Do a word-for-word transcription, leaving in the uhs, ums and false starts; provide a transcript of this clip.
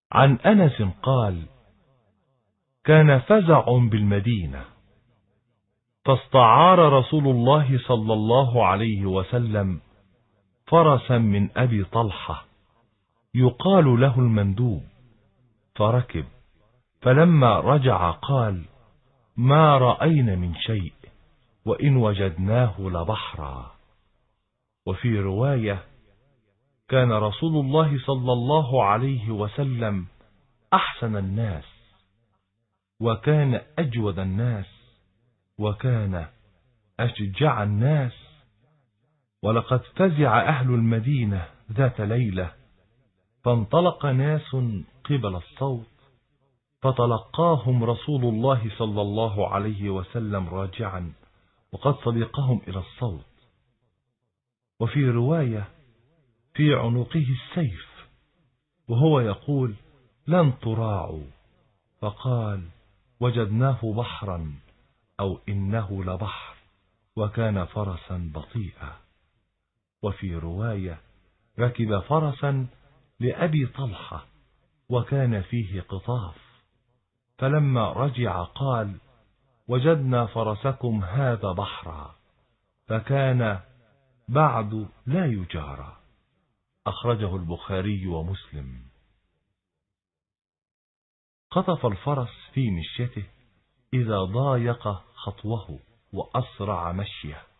عن أنس قال: كان فزع بالمدينة، فاستعار رسول الله صلى الله عليه وسلم فرسا من أبي طلحة يقال له المندوب، فركب، فلما رجع قال: ما رأينا من شيء، وإن وجدناه لبحرا. وفي رواية: كان رسول الله صلى الله عليه وسلم أحسن الناس، وكان أجود الناس، وكان أشجع الناس. ولقد فزع أهل المدينة ذات ليلة، فانطلق ناس قبل الصوت، فتلقاهم رسول الله صلى الله عليه وسلم راجعا، وقد سبقهم إلى الصوت. وفي رواية: في عنقه السيف، وهو يقول: لن تراعوا، فقال: وجدناه بحرا، أو إنه لبحر، وكان فرسا بطيئا. وفي رواية: ركب فرسا لأبي طلحة، وكان فيه قطاف، فلما رجع قال: وجدنا فرسكم هذا بحرا، فكان بعد لا يجارى. أخرجه البخاري ومسلم. خطف الفرس في مشيته إذا ضايق خطوه وأسرع مشيه،